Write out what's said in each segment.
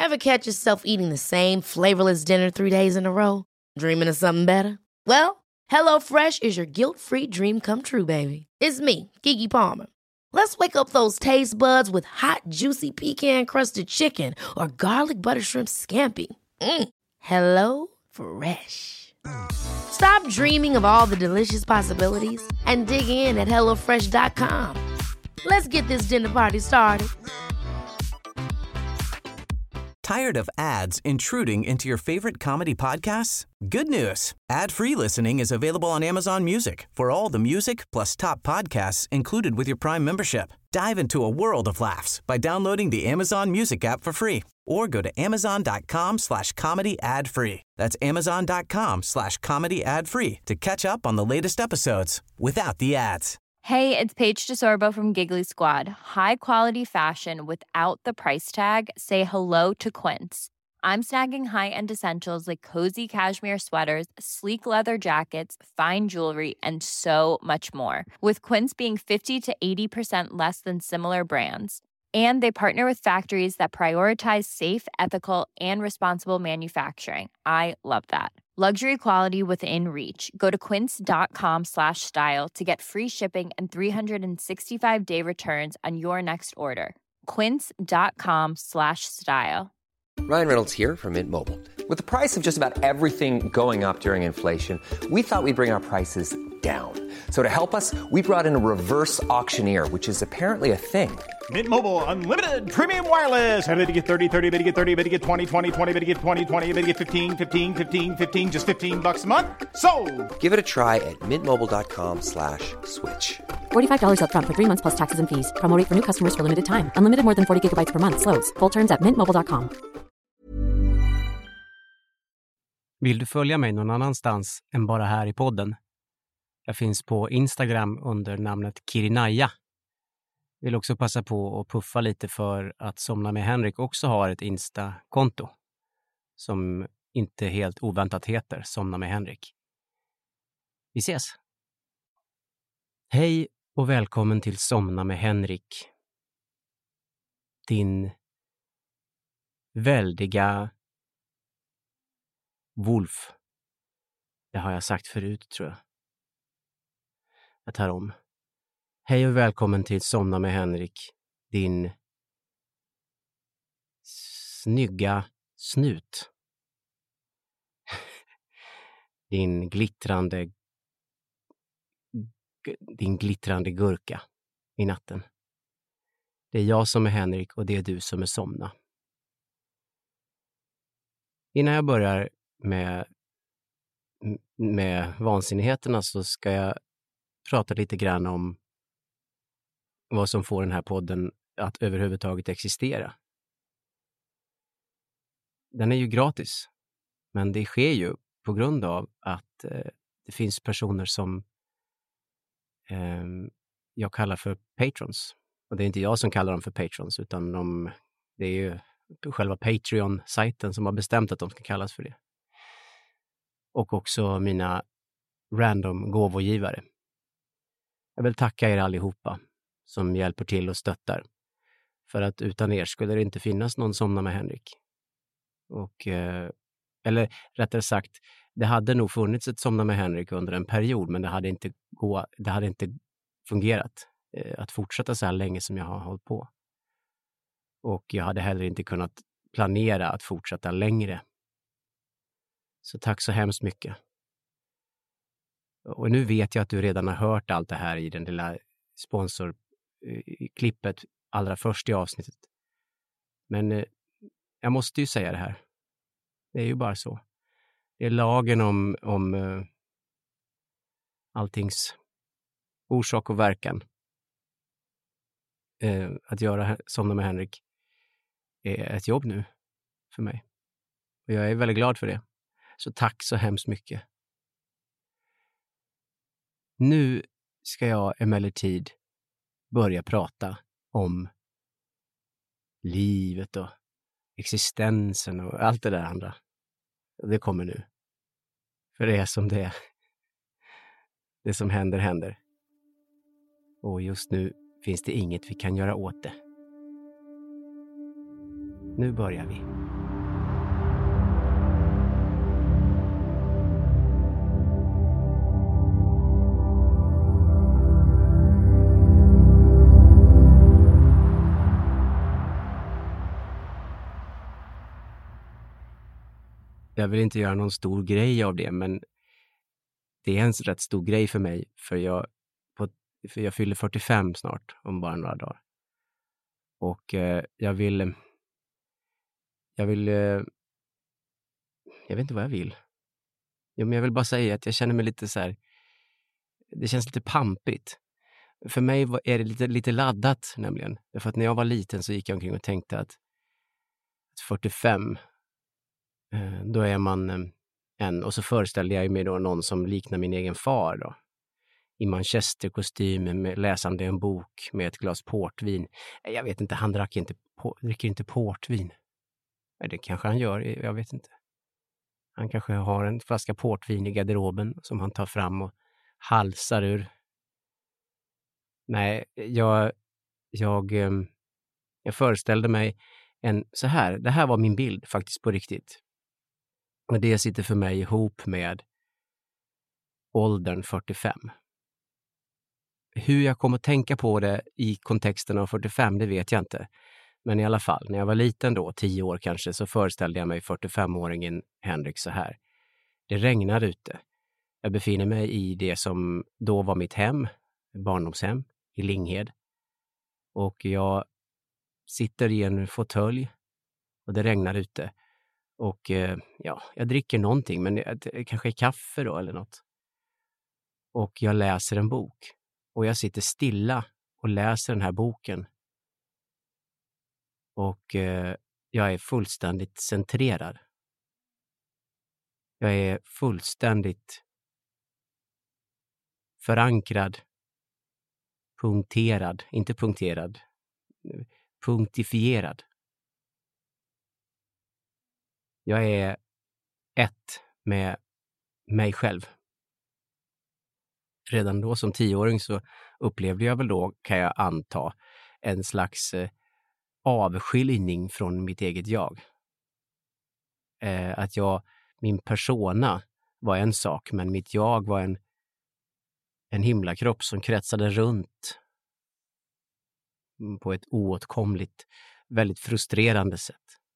Ever catch yourself eating the same flavorless dinner 3 days in a row? Dreaming of something better? Well, HelloFresh is your guilt-free dream come true, baby. It's me, Keke Palmer. Let's wake up those taste buds with hot, juicy pecan-crusted chicken or garlic butter shrimp scampi. Hello Fresh. Stop dreaming of all the delicious possibilities and dig in at HelloFresh.com. Let's get this dinner party started. Tired of ads intruding into your favorite comedy podcasts? Good news. Ad-free listening is available on Amazon Music for all the music plus top podcasts included with your Prime membership. Dive into a world of laughs by downloading the Amazon Music app for free or go to amazon.com/comedy ad-free. That's amazon.com/comedy ad-free to catch up on the latest episodes without the ads. Hey, it's Paige DeSorbo from Giggly Squad. High quality fashion without the price tag. Say hello to Quince. I'm snagging high-end essentials like cozy cashmere sweaters, sleek leather jackets, fine jewelry, and so much more. With Quince being 50 to 80% less than similar brands. And they partner with factories that prioritize safe, ethical, and responsible manufacturing. I love that. Luxury quality within reach. Go to quince.com/style to get free shipping and 365-day returns on your next order. Quince.com/style. Ryan Reynolds here from Mint Mobile. With the price of just about everything going up during inflation, we thought we'd bring our prices down. So to help us, we brought in a reverse auctioneer, which is apparently a thing. Mint Mobile Unlimited Premium Wireless. How to get 30, 30, bit to get 30, bit to get 20, 20, 20, bit to get 20, 20, bit to get 15, 15, 15, 15, just $15 a month? Sold! Give it a try at mintmobile.com/switch. $45 up front for 3 months plus taxes and fees. Promo rate for new customers for limited time. Unlimited more than 40 gigabytes per month. Slows full terms at mintmobile.com. Vill du följa mig någon annanstans än bara här i podden? Jag finns på Instagram under namnet Kirinaya. Vill också passa på att puffa lite för att Somna med Henrik också har ett Insta-konto som inte helt oväntat heter Somna med Henrik. Vi ses! Hej och välkommen till Somna med Henrik. Din väldiga Wolf. Det har jag sagt förut, tror jag. Jag tar om. Hej och välkommen till Somna med Henrik. Din snygga snut. Din glittrande gurka i natten. Det är jag som är Henrik och det är du som är Somna. Innan jag börjar med vansinnigheterna så ska jag prata lite grann om vad som får den här podden att överhuvudtaget existera. Den är ju gratis, men det sker ju på grund av att det finns personer som jag kallar för patrons. Och det är inte jag som kallar dem för patrons, utan det är ju själva Patreon-sajten som har bestämt att de ska kallas för det. Och också mina random gåvogivare. Jag vill tacka er allihopa som hjälper till och stöttar. För att utan er skulle det inte finnas någon Somna med Henrik. Och, eller rättare sagt, det hade nog funnits ett Somna med Henrik under en period, men det hade inte fungerat att fortsätta så här länge som jag har hållit på. Och jag hade heller inte kunnat planera att fortsätta längre. Så tack så hemskt mycket. Och nu vet jag att du redan har hört allt det här i den lilla sponsorklippet allra först i avsnittet. Men jag måste ju säga det här. Det är ju bara så. Det är lagen om alltings orsak och verkan. Att göra Somna med Henrik är ett jobb nu för mig. Och jag är väldigt glad för det. Så tack så hemskt mycket. Nu ska jag emellertid börja prata om livet och existensen och allt det där andra. Det kommer nu. För det är som det är. Det som händer, händer. Och just nu finns det inget vi kan göra åt det. Nu börjar vi. Jag vill inte göra någon stor grej av det, men det är en rätt stor grej för mig, för jag fyller 45 snart om bara några dagar. Och jag vet inte vad jag vill. Ja, men jag vill bara säga att jag känner mig lite så här, det känns lite pampigt. För mig är det lite laddat nämligen. Därför att när jag var liten så gick jag omkring och tänkte att 45, då är man och så föreställde jag mig då någon som liknar min egen far då. I manchesterkostym med läsande en bok med ett glas portvin. Jag vet inte, han dricker inte portvin. Det kanske han gör, jag vet inte. Han kanske har en flaska portvin i garderoben som han tar fram och halsar ur. Nej, jag föreställde mig så här. Det här var min bild faktiskt på riktigt. Och det sitter för mig ihop med åldern 45. Hur jag kommer att tänka på det i kontexten av 45, det vet jag inte. Men i alla fall, när jag var liten då, 10 år kanske, så föreställde jag mig 45-åringen Henrik så här. Det regnar ute. Jag befinner mig i det som då var mitt hem, barndomshem i Linghed. Och jag sitter i en fåtölj och det regnar ute. Och jag dricker någonting, men det kanske är kaffe då eller något. Och jag läser en bok. Och jag sitter stilla och läser den här boken. Och jag är fullständigt centrerad. Jag är fullständigt förankrad, punktifierad. Jag är ett med mig själv. Redan då som 10-åring så upplevde jag väl då, kan jag anta, en slags avskiljning från mitt eget jag. Att min persona var en sak, men mitt jag var en himlakropp som kretsade runt på ett oåtkomligt, väldigt frustrerande sätt.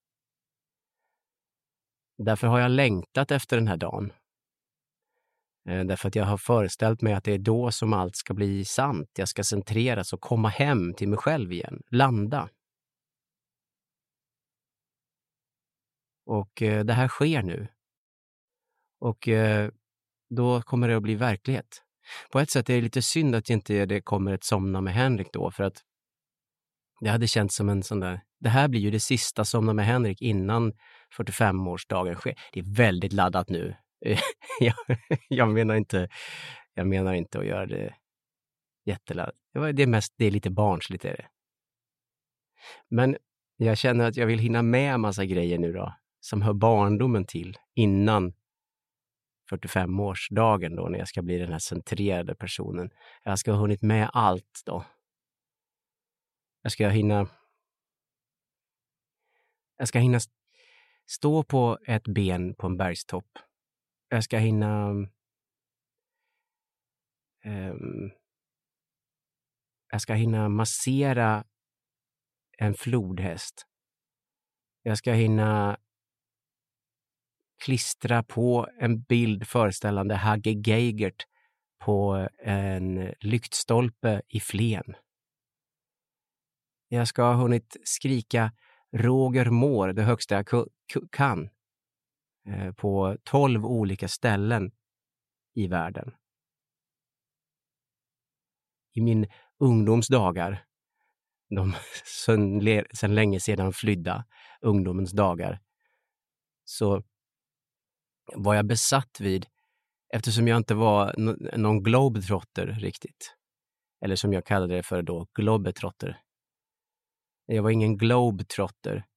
Därför har jag längtat efter den här dagen. Därför att jag har föreställt mig att det är då som allt ska bli sant. Jag ska centreras och komma hem till mig själv igen. Landa. Och det här sker nu. Och då kommer det att bli verklighet. På ett sätt är det lite synd att det kommer ett somna med Henrik då. För att det hade känts som en sån där... Det här blir ju det sista somna med Henrik innan 45-årsdagen sker. Det är väldigt laddat nu. Jag menar inte att göra det jätteladdat. Det är lite barnsligt är det. Men jag känner att jag vill hinna med en massa grejer nu då. Som hör barndomen till innan 45-årsdagen då, när jag ska bli den här centrerade personen. Jag ska ha hunnit med allt då. Jag ska hinna stå på ett ben på en bergstopp. Jag ska hinna massera en flodhäst. Jag ska hinna klistra på en bild föreställande Hagge Geigert på en lyktstolpe i Flen. Jag ska ha hunnit skrika Roger Moore, det högsta jag kan, på 12 olika ställen i världen. I min ungdomsdagar, de sedan länge sedan flydda ungdomens dagar, så var jag besatt vid, eftersom jag inte var någon globetrotter riktigt, eller som jag kallade det för då, globetrotter. Jag var ingen globetrotter.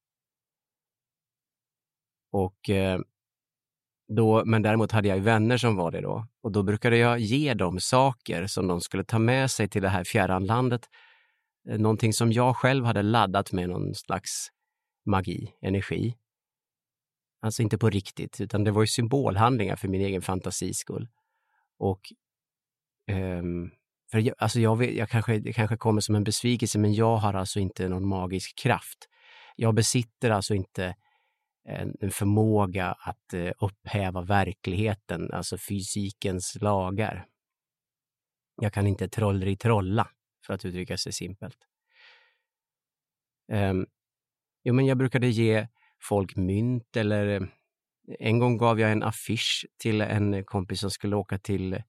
Och men däremot hade jag vänner som var det då. Och då brukade jag ge dem saker som de skulle ta med sig till det här fjärran landet. Någonting som jag själv hade laddat med någon slags magi, energi. Alltså inte på riktigt, utan det var ju symbolhandlingar för min egen fantasis skull. Och det kanske kommer som en besvikelse, men jag har alltså inte någon magisk kraft. Jag besitter alltså inte en förmåga att upphäva verkligheten, alltså fysikens lagar. Jag kan inte trolla, för att uttrycka sig simpelt. Men jag brukade ge folk mynt, eller en gång gav jag en affisch till en kompis som skulle åka till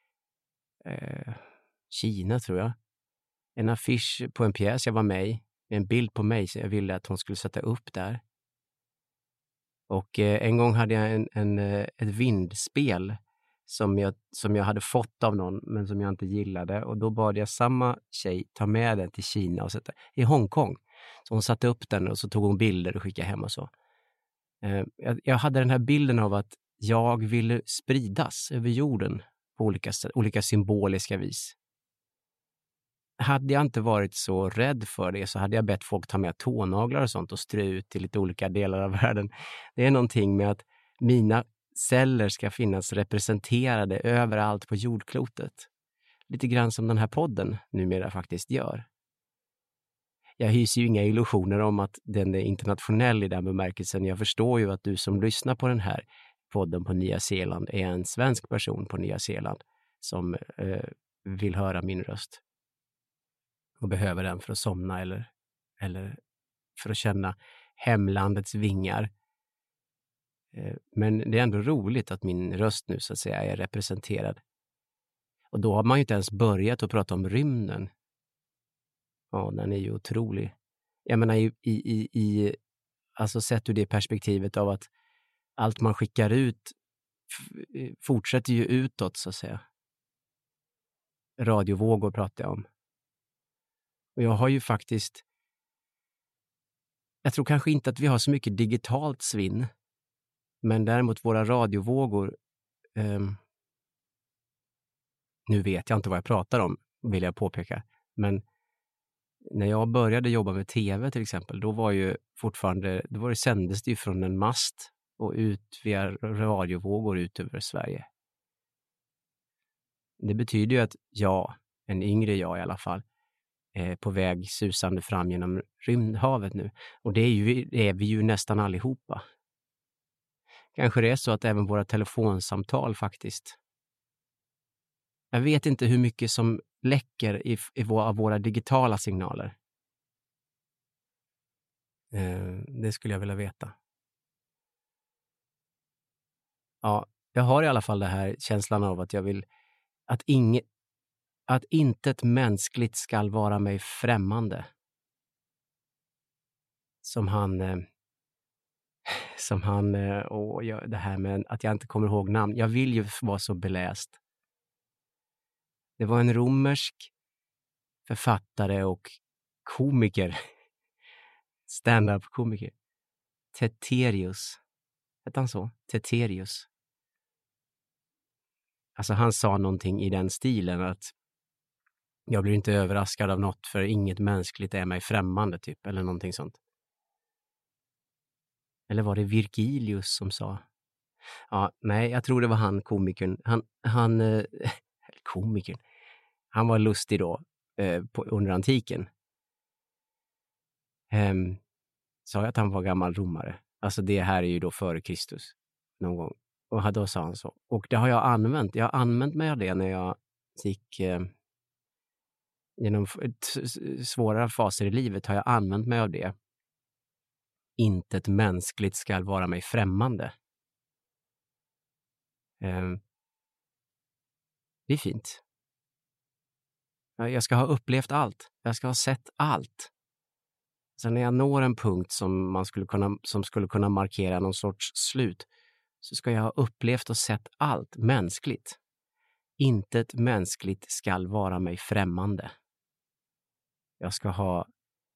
Kina, tror jag. En affisch på en pjäs jag var med i, en bild på mig, så jag ville att hon skulle sätta upp där. Och en gång hade jag ett vindspel som jag hade fått av någon, men som jag inte gillade. Och då bad jag samma tjej ta med den till Kina och sätta i Hongkong. Så hon satte upp den och så tog hon bilder och skickade hem och så. Jag hade den här bilden av att jag ville spridas över jorden på olika symboliska vis. Hade jag inte varit så rädd för det, så hade jag bett folk ta med tånaglar och sånt och strö ut till lite olika delar av världen. Det är någonting med att mina celler ska finnas representerade överallt på jordklotet. Lite grann som den här podden numera faktiskt gör. Jag hyser ju inga illusioner om att den är internationell i den bemärkelsen. Jag förstår ju att du som lyssnar på den här podden på Nya Zeeland är en svensk person på Nya Zeeland som vill höra min röst. Och behöver den för att somna eller för att känna hemlandets vingar. Men det är ändå roligt att min röst nu så att säga är representerad. Och då har man ju inte ens börjat att prata om rymden. Ja, den är ju otrolig. Jag menar alltså sett ur det perspektivet av att allt man skickar ut fortsätter ju utåt så att säga. Radiovågor pratar jag om. Och jag har ju faktiskt, jag tror kanske inte att vi har så mycket digitalt svinn, men däremot våra radiovågor, nu vet jag inte vad jag pratar om, vill jag påpeka, men när jag började jobba med tv till exempel, då sändes det ju från en mast och ut via radiovågor ut över Sverige. Det betyder ju att en yngre jag i alla fall, på väg susande fram genom rymdhavet nu. Och det är vi ju nästan allihopa. Kanske det är så att även våra telefonsamtal faktiskt. Jag vet inte hur mycket som läcker av våra digitala signaler. Det skulle jag vilja veta. Ja, jag har i alla fall det här känslan av att jag vill att intet mänskligt skall vara mig främmande. Det här med att jag inte kommer ihåg namn. Jag vill ju vara så beläst. Det var en romersk författare och komiker. Stand-up-komiker. Teterius. Hette han så? Teterius. Alltså han sa någonting i den stilen att jag blir inte överraskad av något, för inget mänskligt är mig främmande typ, eller någonting sånt. Eller var det Virgilius som sa? Ja, nej, jag tror det var han komikern. Komikern. Han var lustig då under antiken. Sa jag att han var gammal romare? Alltså det här är ju då före Kristus någon gång. Och då sa han så. Och det har jag använt. Jag har använt mig av det när jag gick genom svåra faser i livet, har jag använt mig av det. Intet mänskligt ska vara mig främmande. Det är fint. Jag ska ha upplevt allt. Jag ska ha sett allt. Sen när jag når en punkt som skulle kunna markera någon sorts slut, så ska jag ha upplevt och sett allt mänskligt. Intet mänskligt skall vara mig främmande. Jag ska ha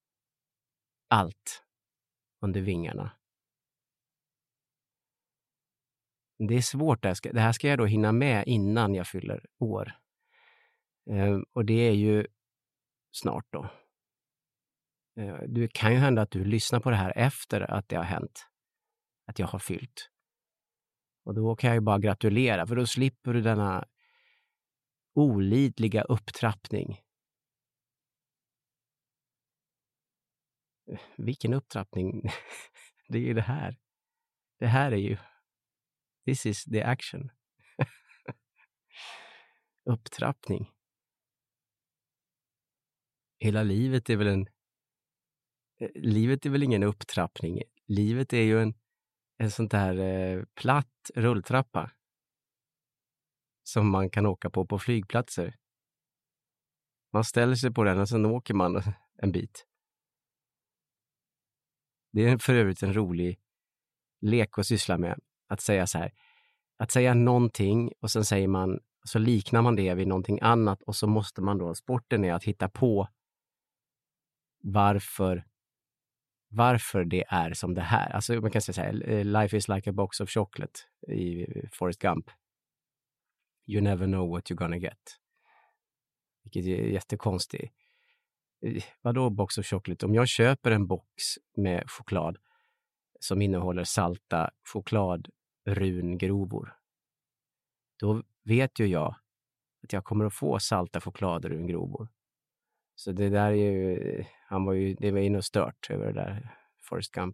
allt under vingarna. Det är svårt. Det här ska jag då hinna med innan jag fyller år. Och det är ju snart då. Det kan ju hända att du lyssnar på det här efter att det har hänt. Att jag har fyllt. Och då kan jag ju bara gratulera, för då slipper du denna olidliga upptrappning. Vilken upptrappning? Det är ju det här. Det här är ju... This is the action. Upptrappning. Hela livet är väl en... Livet är väl ingen upptrappning. Livet är ju en sån där platt rulltrappa. Som man kan åka på flygplatser. Man ställer sig på den och sen åker man en bit. Det är för övrigt en rolig lek att syssla med. Att säga så här. Att säga någonting och sen säger man, så liknar man det vid någonting annat och så måste man då, sporten är att hitta på varför det är som det här. Alltså man kan säga så här, life is like a box of chocolate i Forrest Gump. You never know what you're gonna get. Vilket är jättekonstigt. Vadå box of chocolate? Om jag köper en box med choklad som innehåller salta chokladrungrovor, då vet ju jag att jag kommer att få salta chokladrungrovor. Så det där är ju, det var ju något stört över det där Forrest Gump.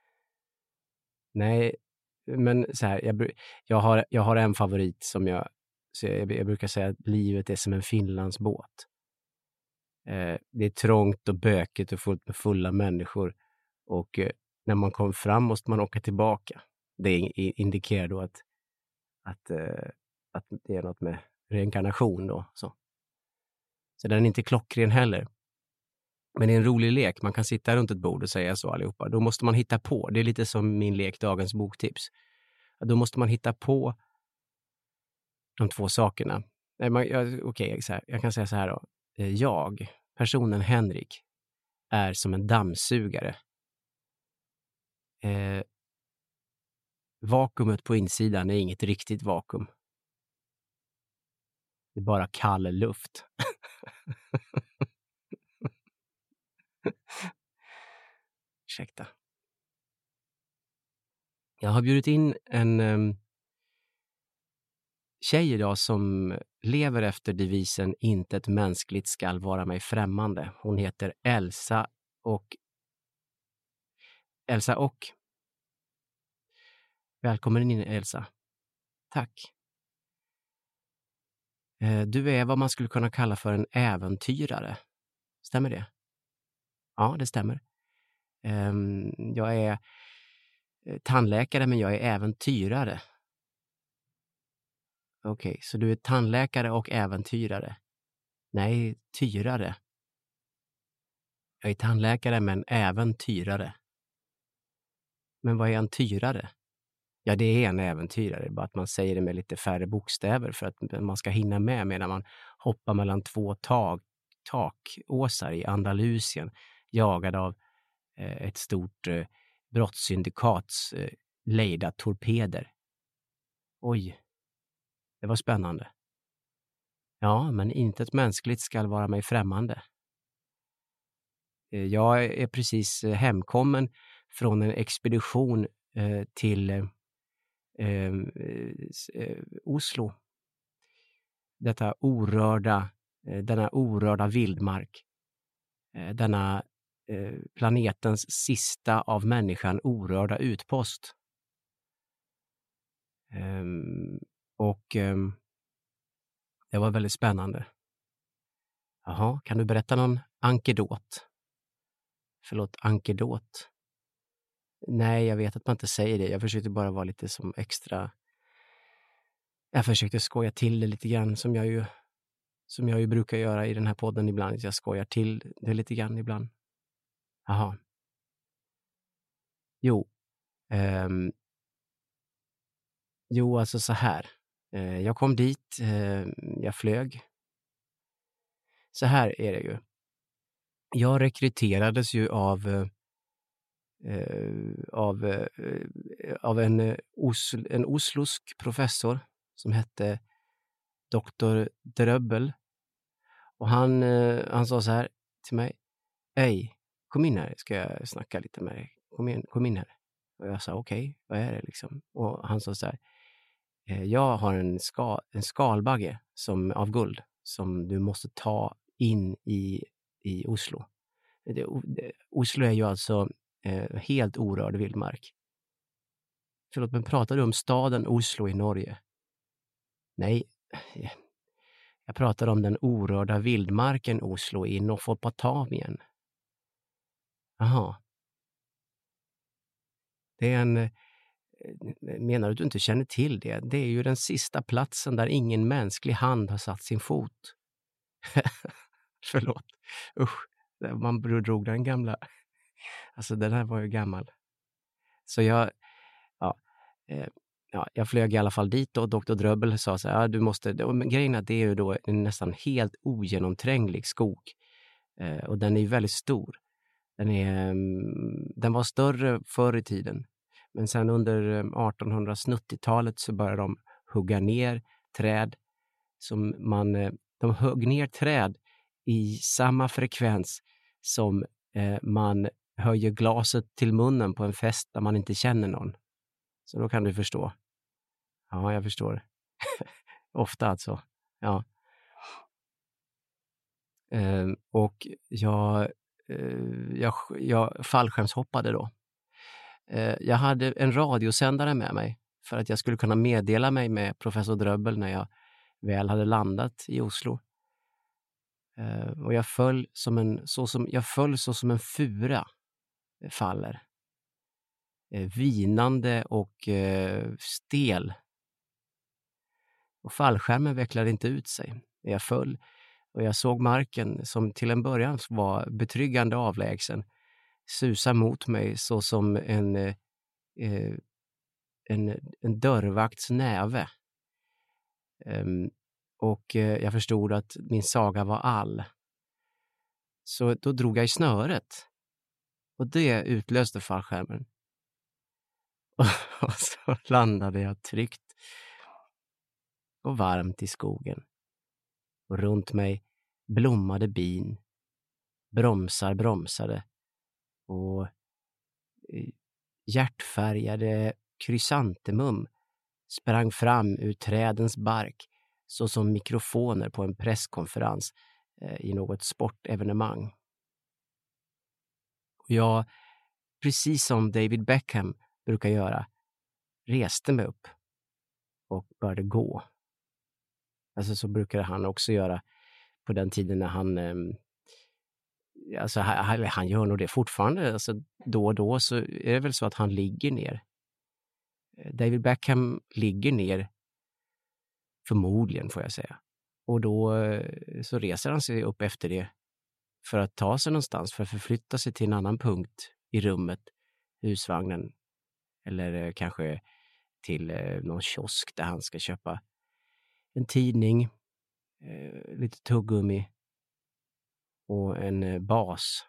Nej, men så här, jag har en favorit som jag brukar säga att livet är som en Finlandsbåt. Det är trångt och bökigt och fullt med fulla människor. Och när man kommer fram måste man åka tillbaka. Det indikerar då att det är något med reinkarnation då. Så den är inte klockren heller. Men det är en rolig lek. Man kan sitta runt ett bord och säga så allihopa. Då måste man hitta på. Det är lite som min lek Dagens boktips. Då måste man hitta på de två sakerna. Okej, jag kan säga så här då. Personen Henrik, är som en dammsugare. Vakuumet på insidan är inget riktigt vakuum. Det är bara kall luft. Ursäkta. Jag har bjudit in en tjej idag som lever efter devisen intet mänskligt skall vara mig främmande. Hon heter Elsa och välkommen in Elsa. Tack. Du är vad man skulle kunna kalla för en äventyrare. Stämmer det? Ja, det stämmer. Jag är tandläkare, men jag är äventyrare. Okej, så du är tandläkare och äventyrare? Nej, tyrare. Jag är tandläkare men äventyrare. Men vad är en tyrare? Ja, det är en äventyrare, bara att man säger det med lite färre bokstäver för att man ska hinna med medan man hoppar mellan två takåsar i Andalusien, jagad av ett stort brottssyndikats lejda torpeder. Oj, det var spännande. Ja, men intet mänskligt ska vara mig främmande. Jag är precis hemkommen från en expedition till Oslo. Denna orörda vildmark. Denna planetens sista av människan orörda utpost. Det var väldigt spännande. Jaha, kan du berätta någon ankedot? Förlåt, ankedot? Nej, jag vet att man inte säger det. Jag försökte bara vara lite som extra... Jag försökte skoja till det lite grann som jag ju brukar göra i den här podden ibland. Jag skojar till det lite grann ibland. Jaha. Jo, alltså så här. Jag kom dit, jag flög. Så här är det ju. Jag rekryterades ju av en oslosk professor som hette Dr. Dröbbel. Och han sa så här till mig: "Ej, kom in här, ska jag snacka lite med dig. Kom in här. Och jag sa okej, vad är det liksom? Och han sa så här, jag har en skalbagge av guld som du måste ta in i Oslo. Oslo är ju alltså helt orörd vildmark. Förlåt, men pratar du om staden Oslo i Norge? Nej, jag pratar om den orörda vildmarken Oslo i Nordfotbotavien. Jaha. Det är menar du att du inte känner till det? Det är ju den sista platsen där ingen mänsklig hand har satt sin fot. Förlåt. Usch, man drog den gamla. Alltså den här var ju gammal. Så jag flög i alla fall dit och Dr. Dröbbel sa så här, du måste, men grejen är att det är ju då en nästan helt ogenomtränglig skog. Och den är ju väldigt stor. Den var större förr i tiden. Men sen under 1890-talet så började de hugga ner träd. De högg ner träd i samma frekvens som man höjer glaset till munnen på en fest där man inte känner någon. Så då kan du förstå. Ja, jag förstår. Ofta alltså. Ja. Och jag fallskärmshoppade då. Jag hade en radiosändare med mig för att jag skulle kunna meddela mig med professor Dröbbel när jag väl hade landat i Oslo. Och jag föll så som en fura faller. Vinande och stel. Och fallskärmen vecklade inte ut sig. Jag föll och jag såg marken som till en början var betryggande avlägsen susa mot mig så som en dörrvakts näve. Och jag förstod att min saga var all. Så då drog jag i snöret. Och det utlöste fallskärmen. Och så landade jag tryggt och varmt i skogen. Och runt mig blommade bin. Bromsar bromsade. Och hjärtfärgade krysantemum sprang fram ur trädens bark så som mikrofoner på en presskonferens i något sportevenemang. Och jag, precis som David Beckham brukar göra, reste mig upp och började gå. Alltså så brukade han också göra på den tiden när han han gör nog det fortfarande. Alltså då och då så är det väl så att han ligger ner. David Beckham ligger ner förmodligen, får jag säga. Och då så reser han sig upp efter det för att ta sig någonstans, för att förflytta sig till en annan punkt i rummet, husvagnen eller kanske till någon kiosk där han ska köpa en tidning, lite tuggummi och en bas.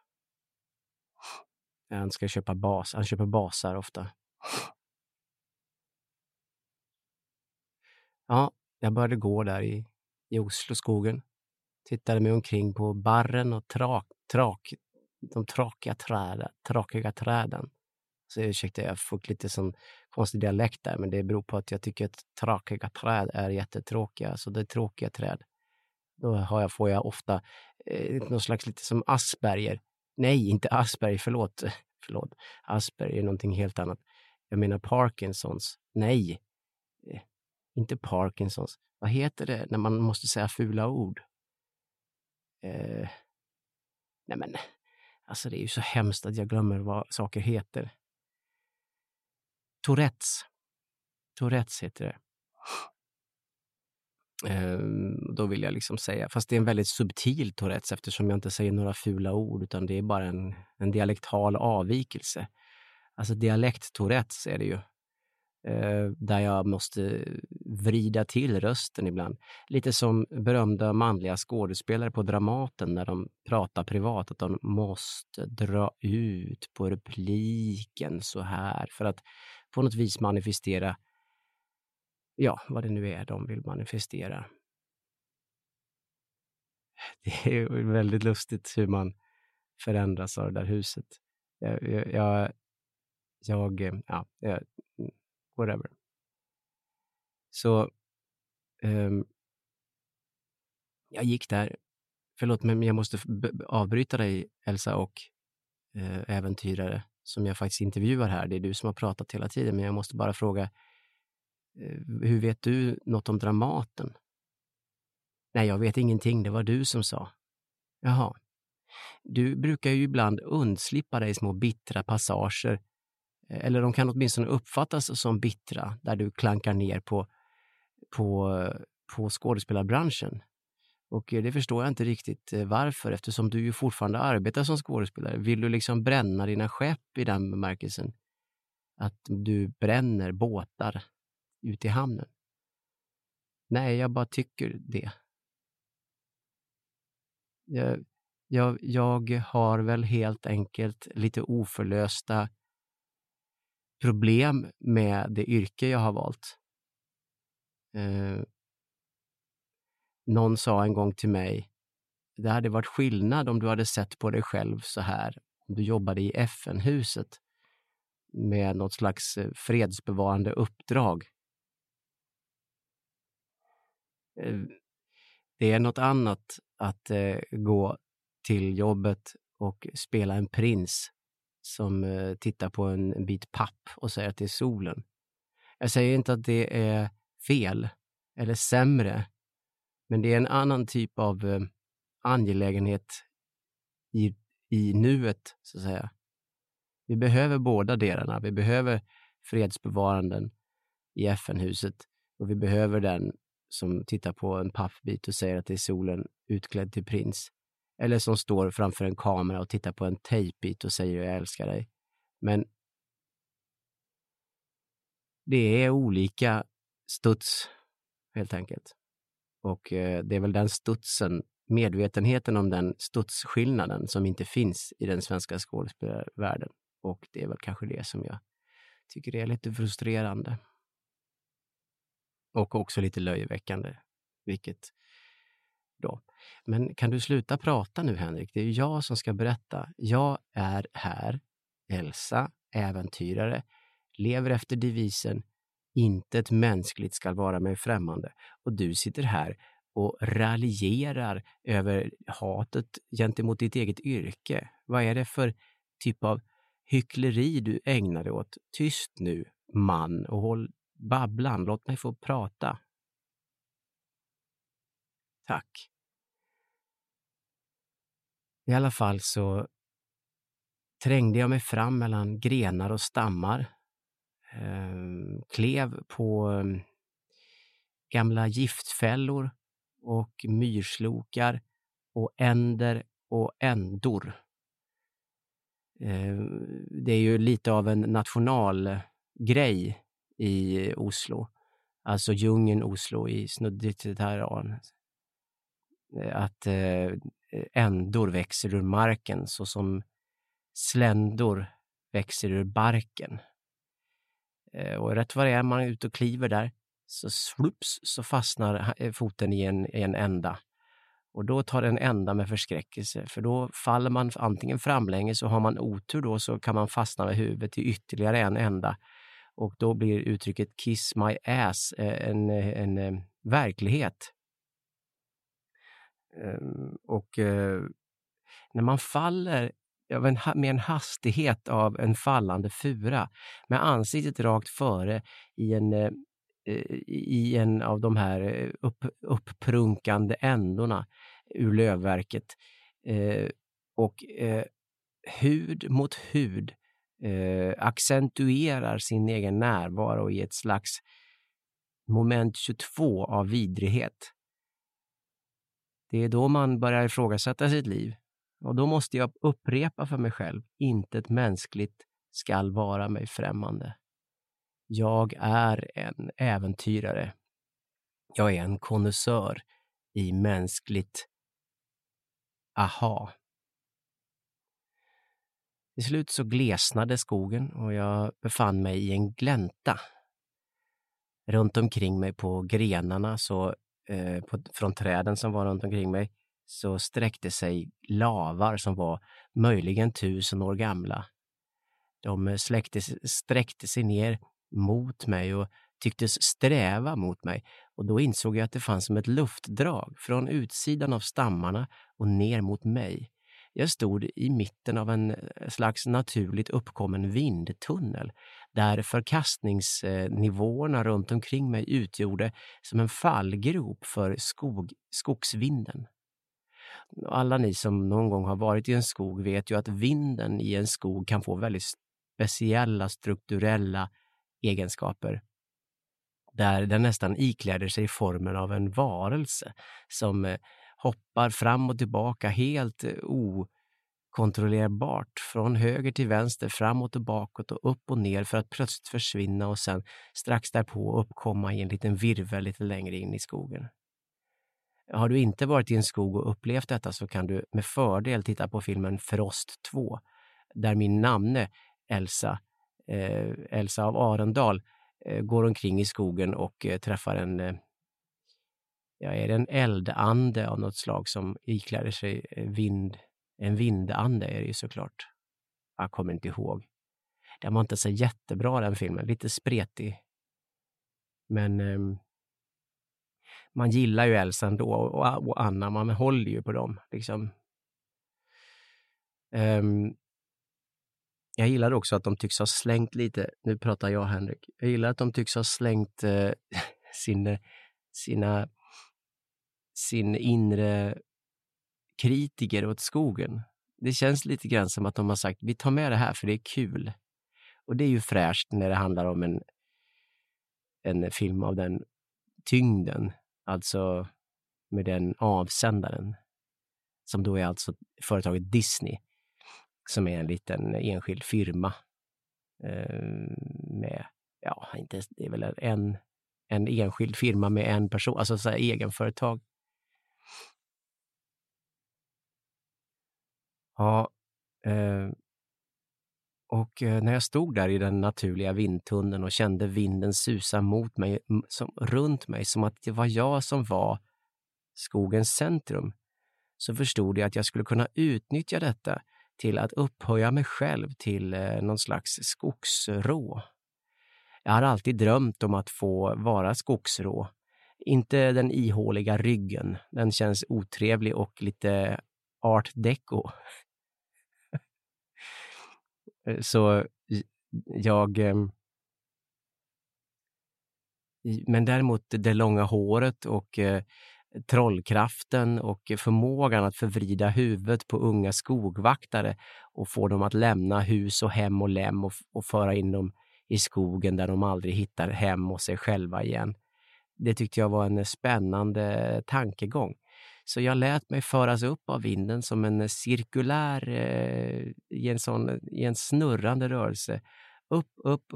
Han ska köpa bas. Han köper basar ofta. Ja, jag började gå där i Osloskogen. Tittade mig omkring på barren och de trakiga träden. Så ursäkta, jag får lite sån konstig dialekt där, men det beror på att jag tycker att trakiga träd är jättetråkiga. Så det är tråkiga träd. Då får jag ofta någon slags lite som Asperger. Nej, inte Asperger, förlåt. Asperger är någonting helt annat. Jag menar Parkinsons. Nej, inte Parkinsons. Vad heter det när man måste säga fula ord? Nej men, alltså det är ju så hemskt att jag glömmer vad saker heter. Tourettes heter det. Då vill jag liksom säga, fast det är en väldigt subtil Tourettes eftersom jag inte säger några fula ord, utan det är bara en dialektal avvikelse. Alltså dialekt-Tourettes är det ju. Där jag måste vrida till rösten ibland. Lite som berömda manliga skådespelare på Dramaten när de pratar privat, att de måste dra ut på repliken så här för att på något vis manifestera, ja, vad det nu är de vill manifestera. Det är väldigt lustigt hur man förändras av det där huset. Whatever. Så jag gick där. Förlåt, men jag måste avbryta dig, Elsa, och äventyrare som jag faktiskt intervjuar här. Det är du som har pratat hela tiden, men jag måste bara fråga, hur vet du något om Dramaten? Nej, jag vet ingenting. Det var du som sa. Jaha. Du brukar ju ibland undslippa dig små bittra passager, eller de kan åtminstone uppfattas som bittra, där du klankar ner på skådespelarbranschen. Och det förstår jag inte riktigt varför, eftersom du ju fortfarande arbetar som skådespelare. Vill du liksom bränna dina skepp i den bemärkelsen? Att du bränner båtar ute i hamnen? Nej, jag bara tycker det. Jag har väl helt enkelt lite oförlösta problem med det yrke jag har valt. Någon sa en gång till mig, det hade varit skillnad om du hade sett på dig själv så här, om du jobbade i FN-huset med något slags fredsbevarande uppdrag. Det är något annat att gå till jobbet och spela en prins som tittar på en bit papp och säger att det är solen. Jag säger inte att det är fel eller sämre, men det är en annan typ av angelägenhet i nuet, så att säga. Vi behöver båda delarna. Vi behöver fredsbevaranden i FN-huset och vi behöver den som tittar på en pappbit och säger att det är solen utklädd till prins. Eller som står framför en kamera och tittar på en tejpbit och säger jag älskar dig. Men det är olika studs helt enkelt. Och det är väl den studsen, medvetenheten om den studsskillnaden som inte finns i den svenska skådespelarvärlden. Och det är väl kanske det som jag tycker är lite frustrerande. Och också lite löjeväckande. Vilket då. Men kan du sluta prata nu, Henrik? Det är ju jag som ska berätta. Jag är här, Elsa, äventyrare, lever efter devisen intet mänskligt ska vara mig främmande. Och du sitter här och raljerar över hatet gentemot ditt eget yrke. Vad är det för typ av hyckleri du ägnar dig åt? Tyst nu, man, och håll babblan. Låt mig få prata. Tack. I alla fall så trängde jag mig fram mellan grenar och stammar. Klev på gamla giftfällor och myrslokar och änder och ändor. Det är ju lite av en nationalgrej i Oslo. Alltså djungeln Oslo i Snuddeterran. Att ändor växer ur marken så som sländor växer ur barken. Och rätt vad det är man är ute och kliver där så slups så fastnar foten i en ända. Och då tar en ända med förskräckelse, för då faller man antingen framlänges och har man otur då så kan man fastna med huvudet i ytterligare en ända. Och då blir uttrycket kiss my ass en verklighet. Och när man faller med en hastighet av en fallande fura med ansiktet rakt före i en av de här upprunkande ändorna ur lövverket och hud mot hud accentuerar sin egen närvaro i ett slags moment 22 av vidrighet. Det är då man börjar ifrågasätta sitt liv. Och då måste jag upprepa för mig själv, intet mänskligt skall vara mig främmande. Jag är en äventyrare. Jag är en konnässör i mänskligt aha. Till slut så glesnade skogen och jag befann mig i en glänta. Runt omkring mig på grenarna från träden som var runt omkring mig så sträckte sig lavar som var möjligen 1000 år gamla. De sträckte sig ner mot mig och tycktes sträva mot mig, och då insåg jag att det fanns som ett luftdrag från utsidan av stammarna och ner mot mig. Jag stod i mitten av en slags naturligt uppkommen vindtunnel där förkastningsnivåerna runt omkring mig utgjorde som en fallgrop för skogsvinden. Alla ni som någon gång har varit i en skog vet ju att vinden i en skog kan få väldigt speciella strukturella egenskaper, där den nästan ikläder sig formen av en varelse som hoppar fram och tillbaka helt okontrollerbart från höger till vänster, framåt och bakåt och upp och ner för att plötsligt försvinna och sen strax därpå uppkomma i en liten virvel lite längre in i skogen. Har du inte varit i en skog och upplevt detta så kan du med fördel titta på filmen Frost 2, där min namne Elsa av Arendal går omkring i skogen och träffar en eldande av något slag som ikläder sig en vindande är det ju såklart. Jag kommer inte ihåg. Den var inte så jättebra den filmen, lite spretig. Men man gillar ju Elsa ändå och Anna, man håller ju på dem liksom. Jag gillar också att de tycks ha slängt lite, nu pratar jag Henrik, jag gillar att de tycks ha slängt sin inre kritiker åt skogen. Det känns lite grann som att de har sagt, vi tar med det här för det är kul. Och det är ju fräscht när det handlar om en film av den tyngden, alltså med den avsändaren, som då är alltså företaget Disney, som är en liten enskild firma med, det är väl en enskild firma med en person, alltså så här egenföretag. Ja, och när jag stod där i den naturliga vindtunneln och kände vinden susa mot mig, runt mig, som att det var jag som var skogens centrum, så förstod jag att jag skulle kunna utnyttja detta till att upphöja mig själv till någon slags skogsrå. Jag har alltid drömt om att få vara skogsrå. Inte den ihåliga ryggen. Den känns otrevlig och lite art deco. Så men däremot det långa håret och trollkraften och förmågan att förvrida huvudet på unga skogvaktare och få dem att lämna hus och hem och lem och föra in dem i skogen där de aldrig hittar hem och sig själva igen. Det tyckte jag var en spännande tankegång. Så jag lät mig föras upp av vinden som en cirkulär i en snurrande rörelse. Upp.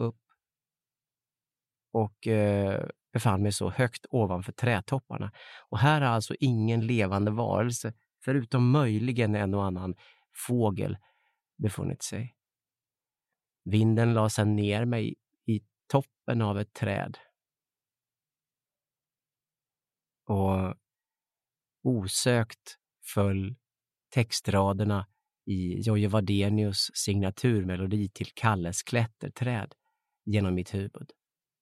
Och befann mig så högt ovanför trädtopparna. Och här har alltså ingen levande varelse, förutom möjligen en och annan fågel, befunnit sig. Vinden la sedan ner mig i toppen av ett träd. Och osökt föll textraderna i Jojje Wadenius signaturmelodi till Kalles klätterträd genom mitt huvud.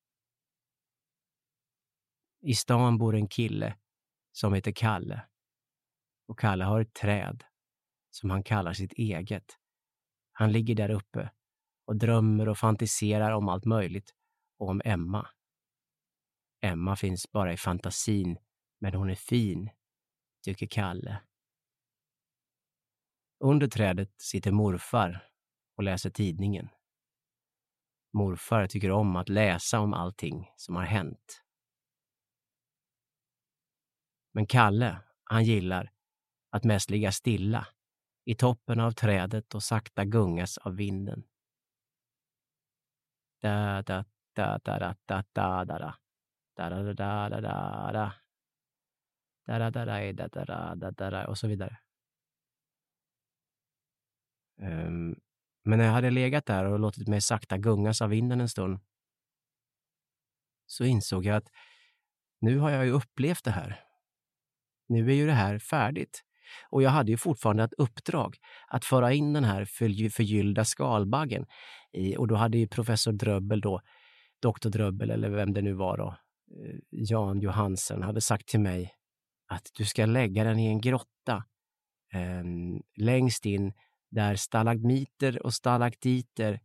I stan bor en kille som heter Kalle. Och Kalle har ett träd som han kallar sitt eget. Han ligger där uppe och drömmer och fantiserar om allt möjligt och om Emma. Emma finns bara i fantasin, men hon är fin, tycker Kalle. Under trädet sitter morfar och läser tidningen. Morfar tycker om att läsa om allting som har hänt. Men Kalle, han gillar att mest ligga stilla i toppen av trädet och sakta gungas av vinden. Da da da da da da da da da da da da da da da och så vidare. Men när jag hade legat där och låtit mig sakta gungas av vinden en stund, så insåg jag att nu har jag ju upplevt det här. Nu är ju det här färdigt. Och jag hade ju fortfarande ett uppdrag att föra in den här förgyllda skalbaggen. Och då hade ju professor Dröbbel då, doktor Dröbbel eller vem det nu var då, Jan Johansen, hade sagt till mig att du ska lägga den i en grotta längst in där stalagmiter och stalaktiter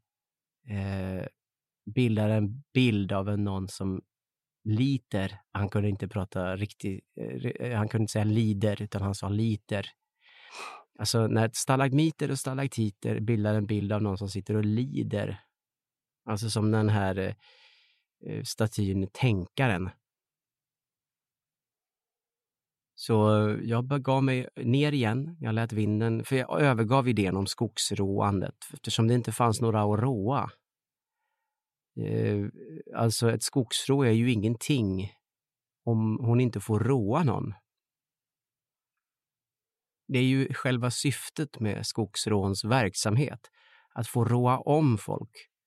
bildar en bild av någon som liter. Han kunde inte prata riktigt, han kunde inte säga lider utan han sa liter. Alltså när stalagmiter och stalaktiter bildar en bild av någon som sitter och lider. Alltså som den här statyn Tänkaren. Så jag begav mig ner igen. Jag lät vinden, för jag övergav idén om skogsråandet eftersom det inte fanns några att råa. Alltså ett skogsrå är ju ingenting om hon inte får råa någon. Det är ju själva syftet med skogsråns verksamhet. Att få råa om folk.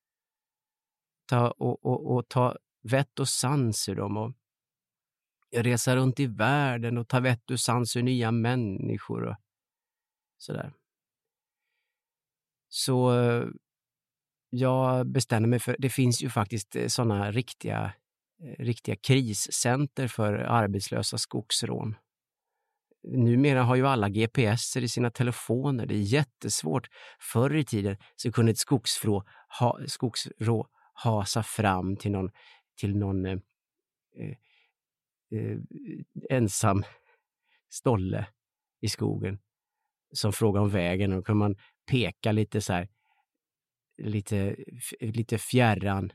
Ta vett och sans ur dem och resa runt i världen och ta vett och sans ur nya människor och sådär. Så jag bestämde mig för, det finns ju faktiskt sådana riktiga kriscenter för arbetslösa skogsrån. Numera har ju alla GPSer i sina telefoner. Det är jättesvårt. Förr i tiden så kunde ett skogsrå hasa fram till någon ensam stolle i skogen som frågar om vägen, och då kan man peka lite så här lite fjärran,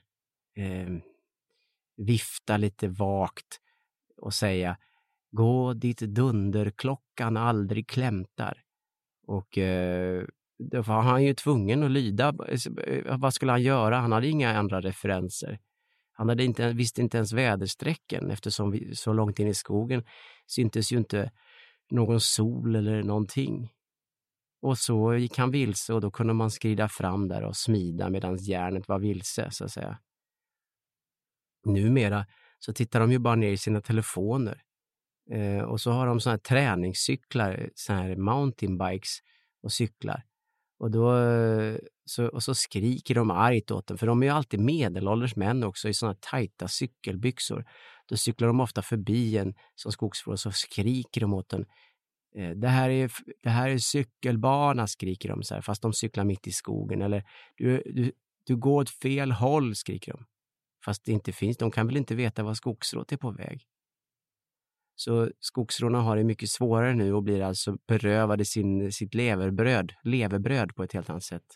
vifta lite vagt och säga gå dit dunderklockan aldrig klämtar. Och då var han ju tvungen att lyda. Vad skulle han göra? Han hade inga andra referenser. Han visste inte ens väderstrecken eftersom vi så långt in i skogen syntes ju inte någon sol eller någonting. Och så gick han vilse och då kunde man skrida fram där och smida medan järnet var vilse så att säga. Numera så tittar de ju bara ner i sina telefoner. Och så har de såna här träningscyklar, såna här mountainbikes och cyklar. Och då så skriker de argt åt dem, för de är ju alltid medelålders män också i såna tajta cykelbyxor. Då cyklar de ofta förbi en som skogsrå och så skriker de åt den. Det här är cykelbana, skriker de så här, fast de cyklar mitt i skogen. Eller du går åt fel håll, skriker de. Fast det inte finns, de kan väl inte veta vad skogsrået är på väg. Så skogsråna har det mycket svårare nu och blir alltså berövade sitt levebröd på ett helt annat sätt.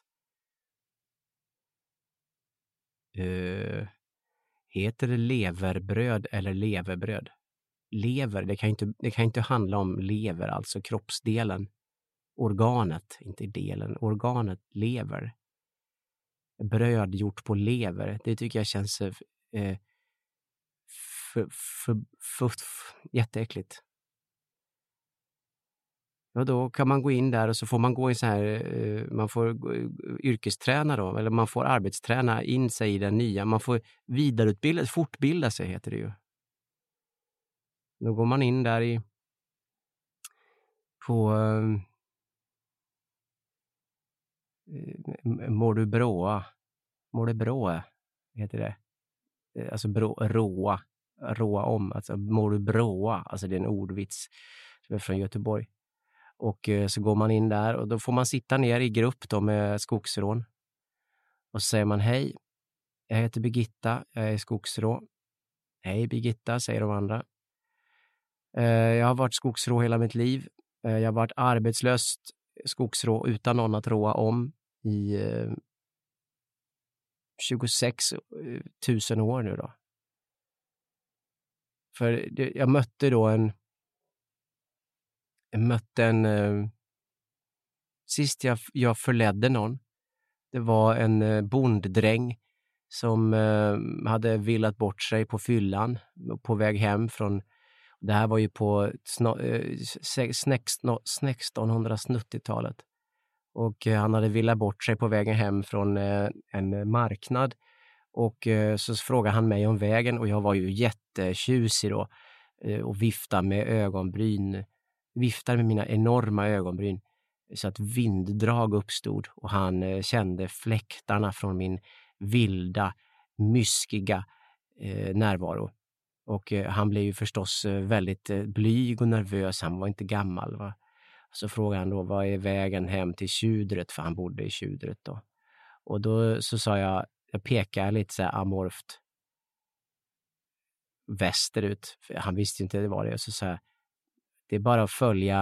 Heter det leverbröd eller leverbröd? Lever, det kan inte handla om lever, alltså kroppsdelen. Organet, inte delen. Organet, lever. Bröd gjort på lever, det tycker jag känns jätteäckligt. Och då kan man gå in där och så får man gå i så här, man får yrkesträna då, eller man får arbetsträna in sig i den nya, man får fortbilda sig heter det ju. Då går man in där på Mår du bråa heter det. Alltså råa om, alltså mår du bråa, alltså det är en ordvits som är från Göteborg. Och så går man in där och då får man sitta ner i grupp då med skogsrån. Och så säger man hej, jag heter Birgitta, jag är skogsrå. Hej Birgitta, säger de andra. Jag har varit skogsrå hela mitt liv. Jag har varit arbetslöst skogsrå utan någon att råa om i 26 000 år nu då. För jag mötte då sist jag förledde någon. Det var en bonddräng som hade villat bort sig på fyllan på väg hem från, det här var ju på 1690-talet. Och han hade villat bort sig på vägen hem från en marknad. Och så frågade han mig om vägen och jag var ju jättetjusig då och viftade med ögonbryn viftade med mina enorma ögonbryn så att vinddrag uppstod och han kände fläktarna från min vilda, myskiga närvaro. Och han blev ju förstås väldigt blyg och nervös. Han var inte gammal, va? Så frågade han då, vad är vägen hem till Tjudret? För han bodde i Tjudret då. Och då så sa jag pekade lite så här amorft västerut. För han visste inte det var det. Och så sa jag, det är bara att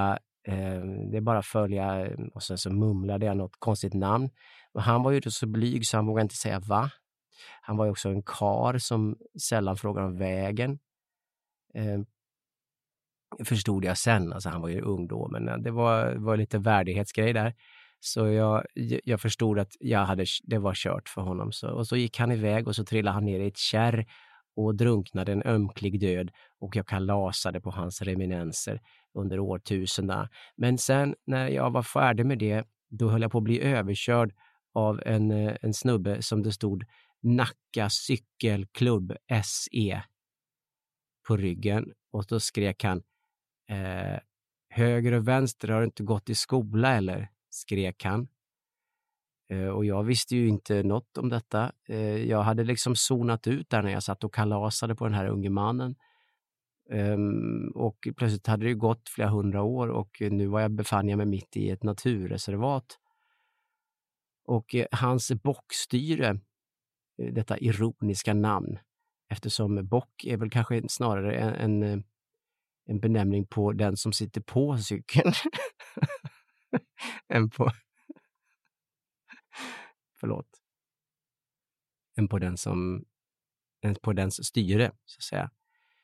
följa, och sen så mumlade jag något konstigt namn. Men han var ju så blyg så han vågade inte säga va. Han var ju också en kar som sällan frågar om vägen. Förstod jag sen, alltså han var ju ung då, men det var lite värdighetsgrej där. Så jag förstod att det var kört för honom. Och så gick han iväg och så trillade han ner i ett kärr och drunknade en ömklig död, och jag kalasade på hans reminenser under årtusendena. Men sen när jag var färdig med det, då höll jag på att bli överkörd av en snubbe som det stod Nacka cykelklubb SE på ryggen, och då skrek han höger och vänster, har du inte gått i skola eller? Skrek han. Och jag visste ju inte något om detta. Jag hade liksom zonat ut där när jag satt och kalasade på den här unge mannen. Och plötsligt hade det gått flera 100 år och nu befann jag mig mitt i ett naturreservat. Och hans bockstyre, detta ironiska namn, eftersom bock är väl kanske snarare en benämning på den som sitter på cykeln än på dens styre, så att säga.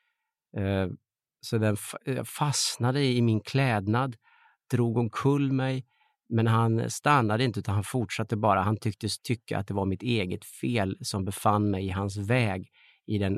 Så den fastnade i min klädnad, drog omkull mig, men han stannade inte utan han fortsatte bara. Han tycktes tycka att det var mitt eget fel som befann mig i hans väg i den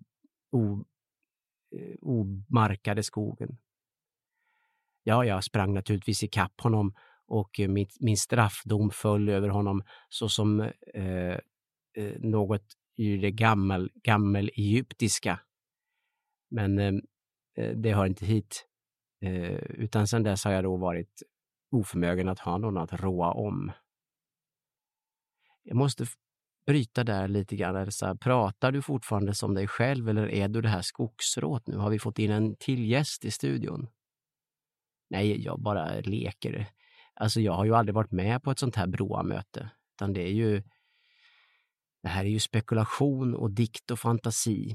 omarkade skogen. Ja, jag sprang naturligtvis i kapp honom och min straffdom föll över honom så som något i det gammel egyptiska. Men det har inte hit. Utan sedan dess har jag då varit oförmögen att ha någon att råa om. Jag måste bryta där lite grann. Så här, pratar du fortfarande som dig själv eller är du det här skogsråt nu? Har vi fått in en till gäst i studion? Nej, jag bara leker. Alltså jag har ju aldrig varit med på ett sånt här broamöte. Utan det här är ju spekulation och dikt och fantasi.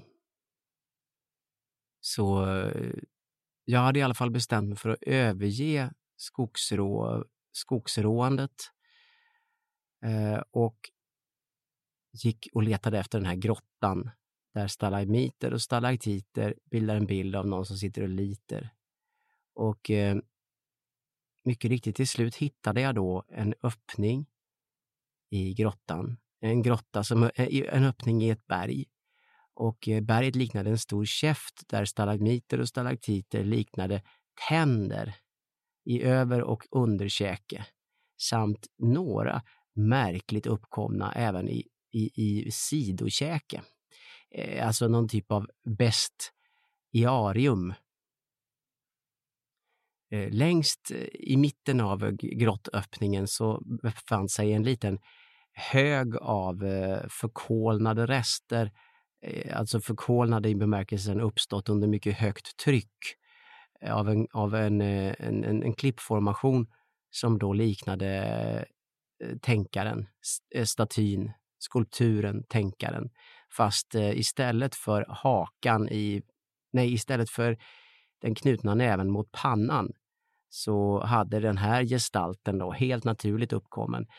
Så jag hade i alla fall bestämt mig för att överge skogsråandet och gick och letade efter den här grottan där stalagmiter och stalaktiter bildar en bild av någon som sitter och liter. Och mycket riktigt till slut hittade jag då en öppning i grottan. En öppning i ett berg. Och berget liknade en stor käft där stalagmiter och stalaktiter liknade tänder i över- och underkäke. Samt några märkligt uppkomna även i sidokäke. Alltså någon typ av bestiarium. Längst i mitten av grottöppningen så befann sig en liten hög av förkolnade rester. Alltså förkolnade i bemärkelsen uppstått under mycket högt tryck av en klippformation som då liknade tänkaren, statyn, skulpturen tänkaren. Fast istället för den knutna näven mot pannan så hade den här gestalten då helt naturligt uppkommen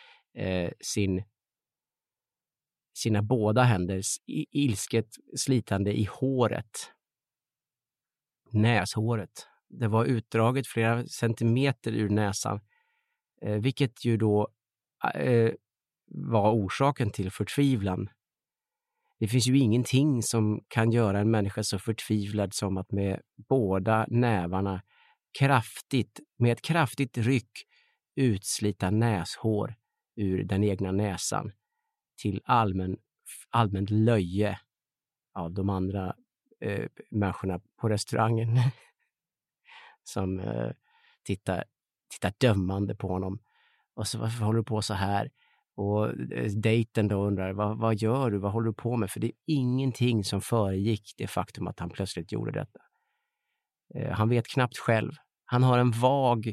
sina båda händer ilsket slitande i håret. Näshåret. Det var utdraget flera centimeter ur näsan. Vilket ju då var orsaken till förtvivlan. Det finns ju ingenting som kan göra en människa så förtvivlad som att med båda nävarna med ett kraftigt ryck utslita näshår ur den egna näsan till allmänt löje av de andra människorna på restaurangen som tittar dömande på honom. Och så varför håller du på så här? Och dejten då undrar, vad gör du? Vad håller du på med? För det är ingenting som föregick det faktum att han plötsligt gjorde detta. Han vet knappt själv. Han har en vag,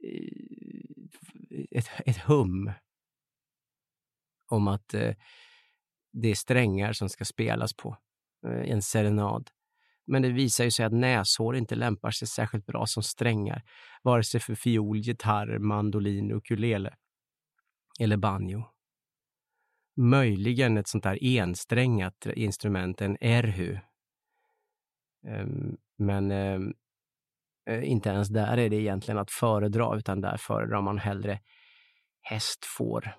ett hum om att det är strängar som ska spelas på en serenad. Men det visar ju sig att näshår inte lämpar sig särskilt bra som strängar. Vare sig för fiol, gitarr, mandolin, ukulele eller banjo. Möjligen ett sånt där ensträngat instrument, en erhu. Men inte ens där är det egentligen att föredra, utan där föredrar man hellre hästfår.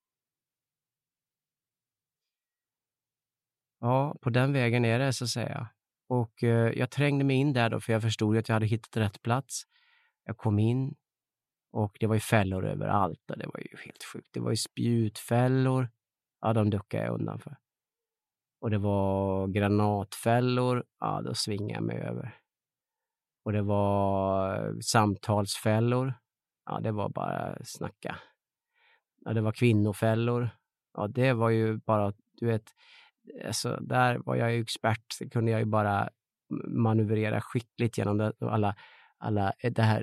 Ja, på den vägen är det så att säga. Och jag trängde mig in där då, för jag förstod att jag hade hittat rätt plats. Jag kom in och det var ju fällor överallt och det var ju helt sjukt. Det var ju spjutfällor, ja de duckade jag undan för. Och det var granatfällor, ja då svingade jag mig över. Och det var samtalsfällor, ja det var bara snacka. Ja, det var kvinnofällor, ja det var ju bara, du vet, alltså där var jag ju expert, så kunde jag ju bara manövrera skickligt genom det, alla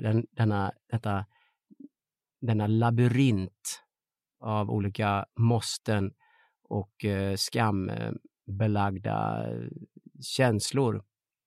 denna labyrint av olika måsten och skambelagda känslor.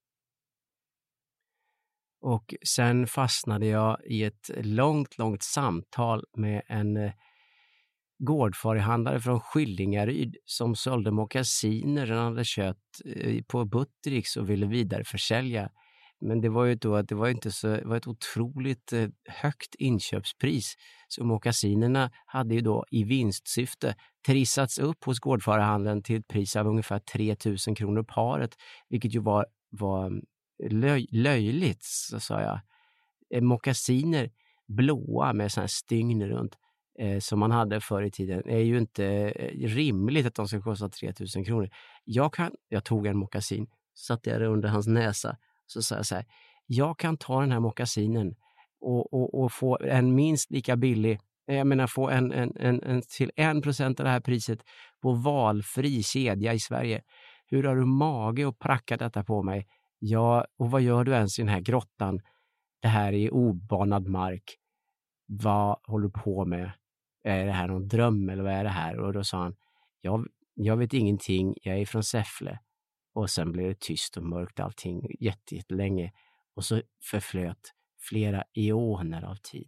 Och sen fastnade jag i ett långt samtal med en gårdfarihandlare från Skillingaryd som sålde mockasiner han hade köpt på Buttericks och ville vidareförsälja. Men det var ju då att det var ett otroligt högt inköpspris. Så mockasinerna hade ju då i vinstsyfte trissats upp hos gårdfarihandeln till ett pris av ungefär 3 000 kronor paret, vilket ju var löjligt, så sa jag. Mockasiner blåa med sån här stygn runt som man hade förr i tiden är ju inte rimligt att de ska kosta 3 000 kronor. Jag tog en mockasin, satte jag det under hans näsa, så sa jag så här: jag kan ta den här mockasinen och få en minst lika billig, jag menar få en till 1% av det här priset på valfri kedja i Sverige. Hur har du mage att pracka detta på mig? Ja, och vad gör du ens i den här grottan? Det här är obanad mark. Vad håller du på med? Är det här någon dröm eller vad är det här? Och då sa han, jag vet ingenting, jag är från Säffle. Och sen blev det tyst och mörkt allting jättelänge. Och så förflöt flera eoner av tid.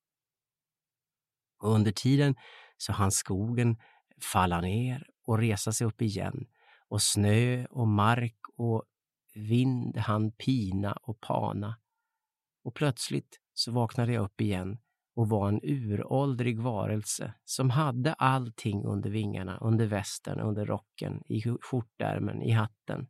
Och under tiden så hann skogen falla ner och resa sig upp igen. Och snö och mark och vind hann pina och pana. Och plötsligt så vaknade jag upp igen och var en uråldrig varelse som hade allting under vingarna, under västen, under rocken, i skjortärmen, i hatten.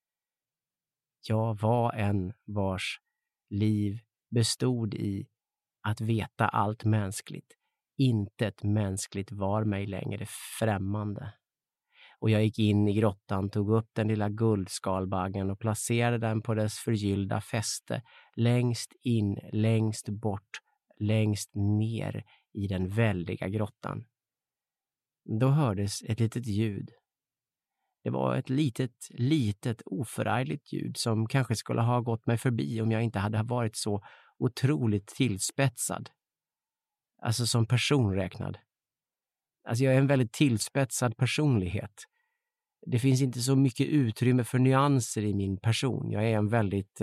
Jag var en vars liv bestod i att veta allt mänskligt. Intet mänskligt var mig längre främmande. Och jag gick in i grottan, tog upp den lilla guldskalbaggen och placerade den på dess förgyllda fäste, längst in, längst bort, längst ner i den väldiga grottan. Då hördes ett litet ljud. Det var ett litet oförargligt ljud som kanske skulle ha gått mig förbi om jag inte hade varit så otroligt tillspetsad. Alltså som personräknad. Alltså jag är en väldigt tillspetsad personlighet. Det finns inte så mycket utrymme för nyanser i min person. Jag är en väldigt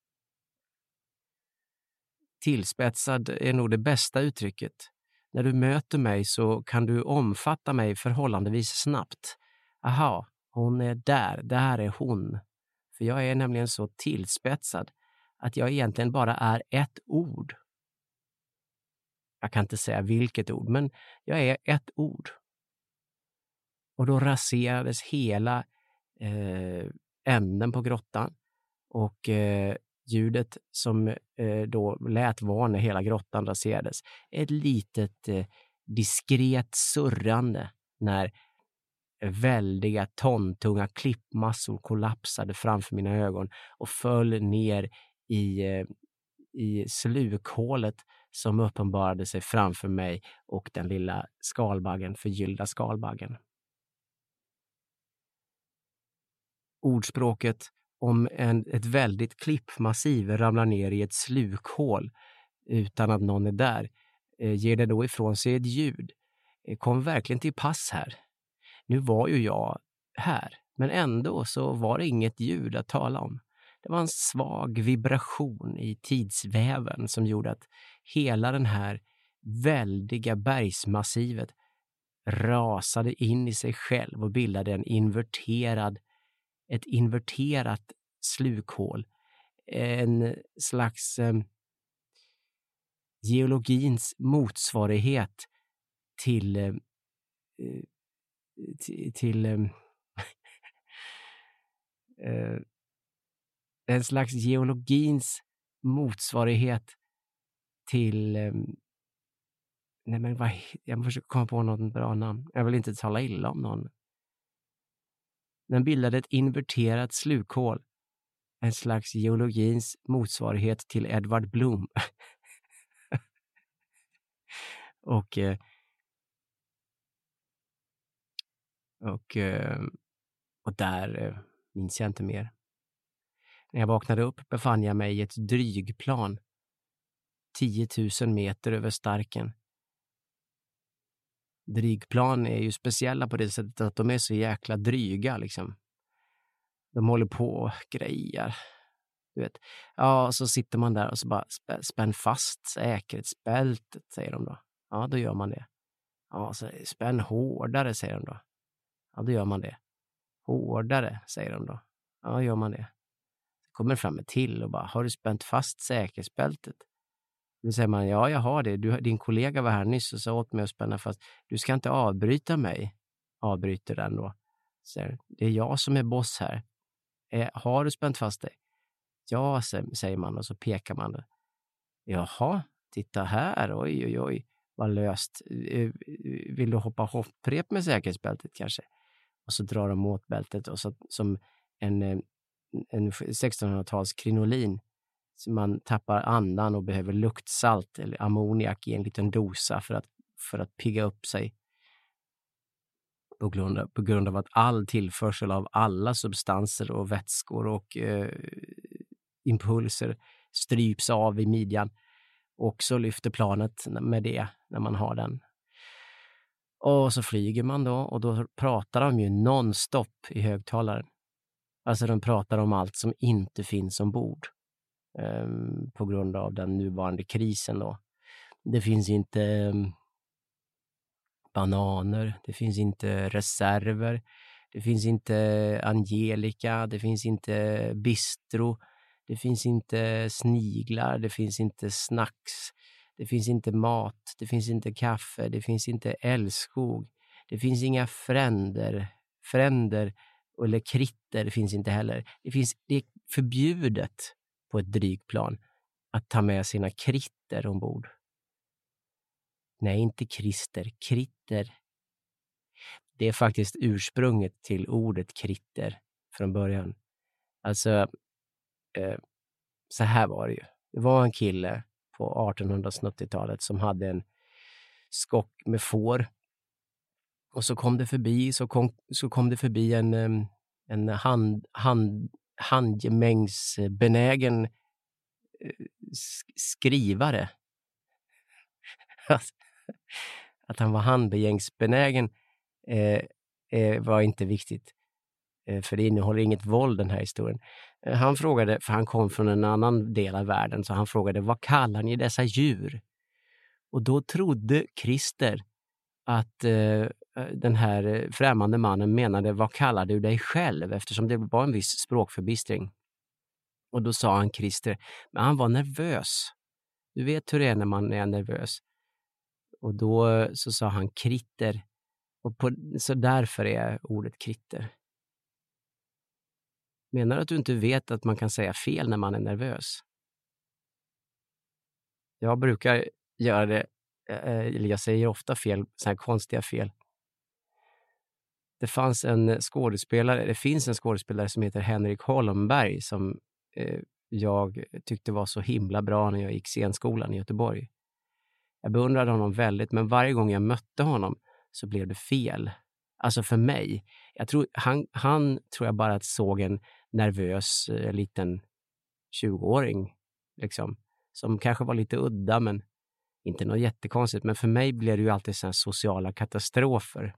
tillspetsad är nog det bästa uttrycket. När du möter mig så kan du omfatta mig förhållandevis snabbt. Aha, hon är där är hon. För jag är nämligen så tillspetsad att jag egentligen bara är ett ord. Jag kan inte säga vilket ord, men jag är ett ord. Och då raserades hela änden på grottan. Och ljudet som då lät var när hela grottan raserades. Ett litet diskret surrande när väldiga tontunga klippmassor kollapsade framför mina ögon och föll ner i slukhålet som uppenbarade sig framför mig och den lilla skalbaggen, förgyllda skalbaggen. Ordspråket om ett väldigt klippmassiv ramlar ner i ett slukhål utan att någon är där, ger det då ifrån sig ett ljud. Kom verkligen till pass här. Nu var ju jag här, men ändå så var det inget ljud att tala om. Det var en svag vibration i tidsväven som gjorde att hela den här väldiga bergsmassivet rasade in i sig själv och bildade ett inverterat slukhål. En slags geologins motsvarighet till en slags geologins motsvarighet till jag försöker komma på något bra namn. Jag vill inte tala illa om någon. Den bildade ett inverterat slukhål. En slags geologins motsvarighet till Edvard Blom. Och där minns jag inte mer. När jag vaknade upp befann jag mig i ett drygplan 10 000 meter över Starken. Drygplan är ju speciella på det sättet att de är så jäkla dryga liksom. De håller på och grejer. Du vet. Ja, så sitter man där och så bara spänn fast säkerhetsbältet, säger de då. Ja, då gör man det. Ja, så spänn hårdare, säger de då. Ja, då gör man det. Hårdare, säger de då. Ja, då gör man det. Så kommer fram till och bara, har du spänt fast säkerhetsbältet? Då säger man, ja, jag har det. Din kollega var här nyss och sa åt mig att spänna fast. Du ska inte avbryta mig. Avbryter den då. Så det är jag som är boss här. Har du spänt fast dig? Ja, säger man och så pekar man det. Jaha, titta här. Oj. Vad löst. Vill du hoppa hopprep med säkerhetsbältet kanske? Och så drar de åt bältet och så som en 1600-tals krinolin. Så man tappar andan och behöver luktsalt eller ammoniak i en liten dosa för att pigga upp sig. På grund av att all tillförsel av alla substanser och vätskor och impulser stryps av i midjan. Och så lyfter planet med det när man har den. Och så flyger man då och då pratar de ju nonstop i högtalaren. Alltså de pratar om allt som inte finns ombord. På grund av den nuvarande krisen då. Det finns inte bananer, det finns inte reserver, det finns inte Angelica, det finns inte bistro, det finns inte sniglar, det finns inte snacks, det finns inte mat, det finns inte kaffe, det finns inte älskog, det finns inga fränder eller kritter, det finns inte heller. Det är förbjudet på ett drygplan att ta med sina kritter ombord. Nej, inte kritter. Det är faktiskt ursprunget till ordet kritter från början. Alltså, så här var det ju. Det var en kille på 1880-talet som hade en skock med får. Och så kom det förbi en handgemängsbenägen skrivare. Att han var handgemängsbenägen var inte viktigt. För det innehåller inget våld, den här historien. Han frågade, för han kom från en annan del av världen, så han frågade, vad kallar ni dessa djur? Och då trodde Christer att den här främmande mannen menade, vad kallar du dig själv? Eftersom det var en viss språkförbistring. Och då sa han Christer, men han var nervös. Du vet hur det är när man är nervös. Och då så sa han kritter. Och så därför är ordet kritter. Menar du att du inte vet att man kan säga fel när man är nervös? Jag brukar göra det, eller jag säger ofta fel, så här konstiga fel. Det finns en skådespelare som heter Henrik Holmberg som jag tyckte var så himla bra när jag gick scenskolan i Göteborg. Jag beundrade honom väldigt, men varje gång jag mötte honom så blev det fel. Alltså för mig. Jag tror, han tror jag bara att såg en nervös liten 20-åring liksom, som kanske var lite udda, men inte något jättekonstigt. Men för mig blev det ju alltid sådana sociala katastrofer.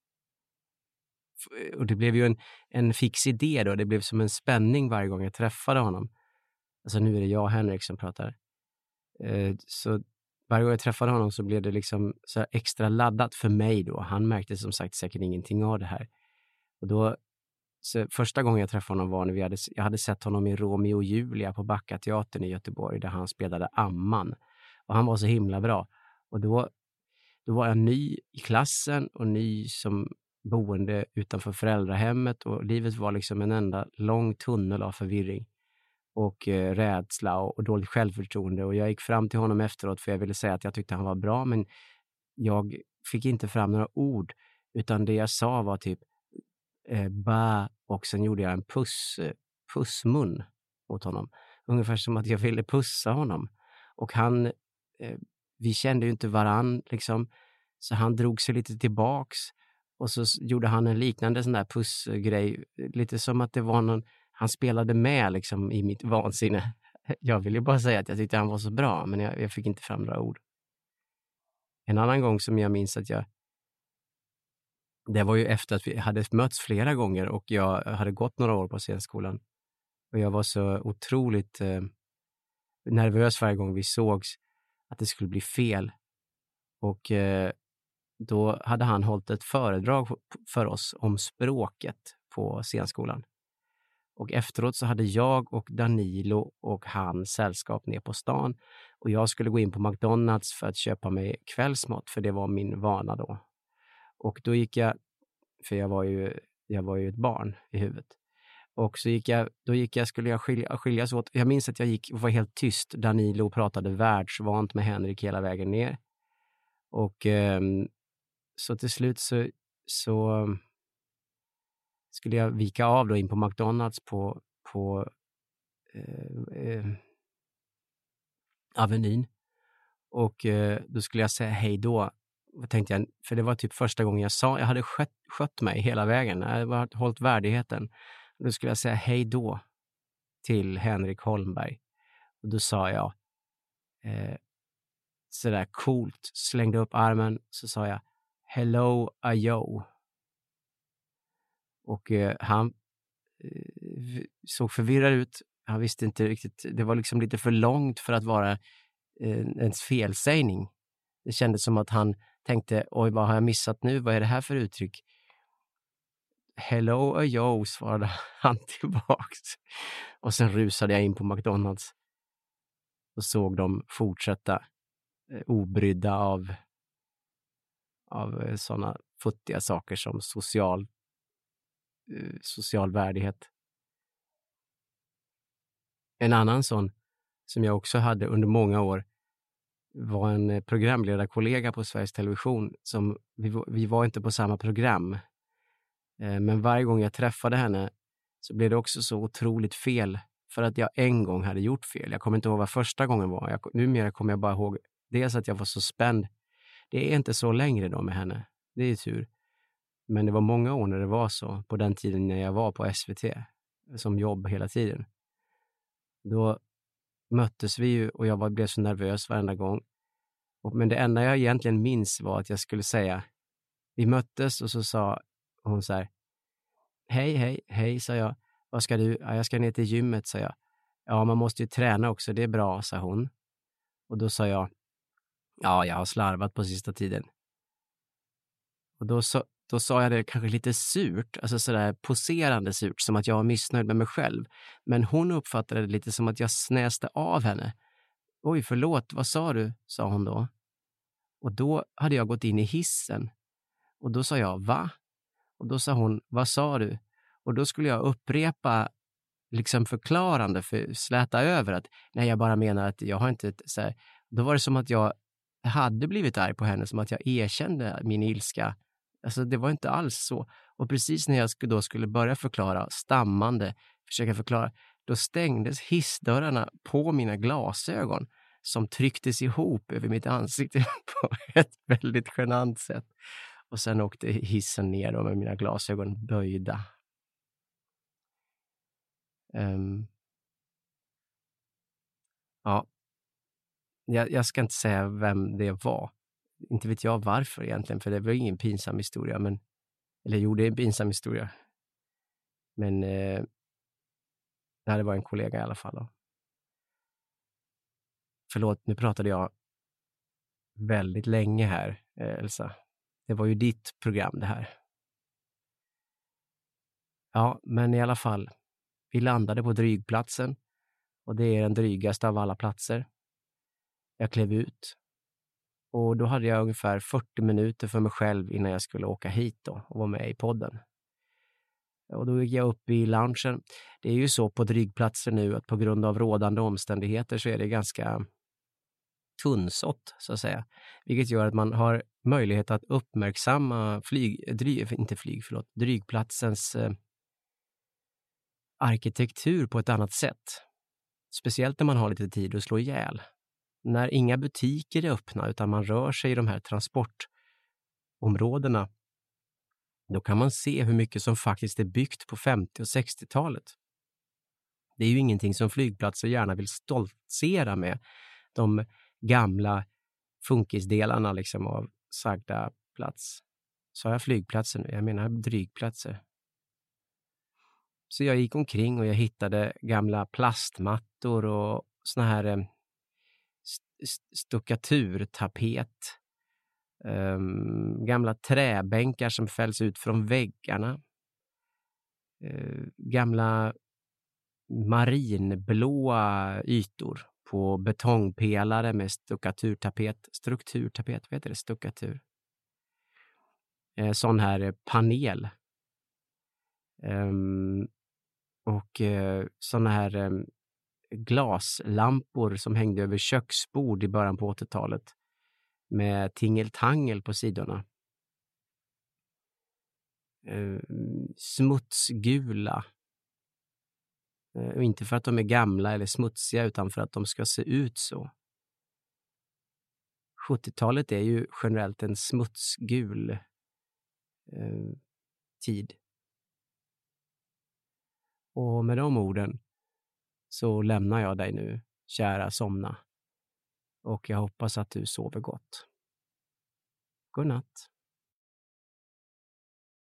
Och det blev ju en fix idé då. Det blev som en spänning varje gång jag träffade honom. Alltså nu är det jag och Henrik som pratar. Så varje gång jag träffade honom så blev det liksom så här extra laddat för mig då. Han märkte som sagt säkert ingenting av det här. Och då, så första gången jag träffade honom var när jag hade sett honom i Romeo och Julia på Backateatern i Göteborg där han spelade Amman. Och han var så himla bra. Och då var jag ny i klassen och ny som boende utanför föräldrahemmet, och livet var liksom en enda lång tunnel av förvirring och rädsla och dåligt självförtroende. Och jag gick fram till honom efteråt för jag ville säga att jag tyckte han var bra, men jag fick inte fram några ord, utan det jag sa var typ ba, och sen gjorde jag en pussmun mot honom. Ungefär som att jag ville pussa honom. Och han, vi kände ju inte varann liksom, så han drog sig lite tillbaks och så gjorde han en liknande sån där pussgrej, lite som att det var någon, han spelade med liksom i mitt vansinne. Jag ville ju bara säga att jag tyckte han var så bra, men jag fick inte fram några ord. En annan gång som jag minns att det var ju efter att vi hade mötts flera gånger och jag hade gått några år på scenskolan. Och jag var så otroligt nervös varje gång vi sågs att det skulle bli fel. Och då hade han hållit ett föredrag för oss om språket på scenskolan. Och efteråt så hade jag och Danilo och han sällskap ner på stan. Och jag skulle gå in på McDonalds för att köpa mig kvällsmat, för det var min vana då. Och då gick jag, för jag var ju ett barn i huvudet. Och så skulle jag skiljas åt. Jag minns att jag gick och var helt tyst. Danilo pratade världsvant med Henrik hela vägen ner. Och så till slut så skulle jag vika av då in på McDonalds på Avenyn. Och då skulle jag säga hej då. Vad tänkte jag, för det var typ första gången jag hade skött mig hela vägen. Jag hade hållit värdigheten. Och då skulle jag säga hej då till Henrik Holmberg. Och då sa jag sådär coolt, slängde upp armen, så sa jag hello ayo. Och han såg förvirrad ut. Han visste inte riktigt, det var liksom lite för långt för att vara en felsägning. Det kändes som att han tänkte, oj, vad har jag missat nu? Vad är det här för uttryck? Hello ayo, svarade han tillbaks. Och sen rusade jag in på McDonalds och såg dem fortsätta obrydda av sådana futtiga saker som social värdighet. En annan sån som jag också hade under många år var en programledarkollega på Sveriges Television. Som vi var inte på samma program. Men varje gång jag träffade henne så blev det också så otroligt fel. För att jag en gång hade gjort fel. Jag kommer inte ihåg vad första gången var. Numera kommer jag bara ihåg dels att jag var så spänd. Det är inte så längre då med henne. Det är tur. Men det var många år när det var så. På den tiden när jag var på SVT. Som jobb hela tiden. Då möttes vi ju och jag blev så nervös varenda gång. Men det enda jag egentligen minns var att jag skulle säga, vi möttes och så sa hon så här, hej, sa jag. Vad ska du? Ja, jag ska ner till gymmet, sa jag. Ja, man måste ju träna också, det är bra, sa hon. Och då sa jag, ja, jag har slarvat på sista tiden. Och då sa jag det kanske lite surt, alltså sådär poserande surt, som att jag var missnöjd med mig själv. Men hon uppfattade det lite som att jag snäste av henne. Oj, förlåt, vad sa du? Sa hon då. Och då hade jag gått in i hissen. Och då sa jag, va? Och då sa hon, vad sa du? Och då skulle jag upprepa liksom förklarande, för släta över att nej, jag bara menar att jag har inte så här. Då var det som att jag hade blivit arg på henne, som att jag erkände min ilska. Alltså det var inte alls så. Och precis när jag då skulle börja förklara, stammande, försöka förklara, då stängdes hissdörrarna på mina glasögon som trycktes ihop över mitt ansikte på ett väldigt genant sätt. Och sen åkte hissen ner då med mina glasögon böjda. Ja, jag ska inte säga vem det var. Inte vet jag varför egentligen, för det var ingen pinsam historia. Eller jo, det är en pinsam historia. Men det var en kollega i alla fall då. Förlåt, nu pratade jag väldigt länge här, Elsa. Det var ju ditt program det här. Ja, men i alla fall. Vi landade på drygplatsen. Och det är den drygaste av alla platser. Jag klev ut. Och då hade jag ungefär 40 minuter för mig själv innan jag skulle åka hit då och vara med i podden. Och då gick jag upp i loungen. Det är ju så på drygplatser nu att på grund av rådande omständigheter så är det ganska tunnsått så att säga. Vilket gör att man har möjlighet att uppmärksamma drygplatsens arkitektur på ett annat sätt. Speciellt när man har lite tid att slå ihjäl. När inga butiker är öppna utan man rör sig i de här transportområdena, då kan man se hur mycket som faktiskt är byggt på 50- och 60-talet. Det är ju ingenting som flygplatser gärna vill stoltsera med. De gamla funkisdelarna liksom av sagda plats. Så har jag flygplatser nu, jag menar drygplatser. Så jag gick omkring och jag hittade gamla plastmattor och såna här stuckaturtapet. Gamla träbänkar som fälls ut från väggarna. Gamla marinblåa ytor på betongpelare med strukturtapet, vad heter det? Stuckatur. Sån här panel. Och såna här glaslampor som hängde över köksbord i början på 80-talet med tingeltangel på sidorna. Smutsgula. Och inte för att de är gamla eller smutsiga utan för att de ska se ut så. 70-talet är ju generellt en smutsgul tid. Och med de orden så lämnar jag dig nu, kära somna. Och jag hoppas att du sover gott. God natt.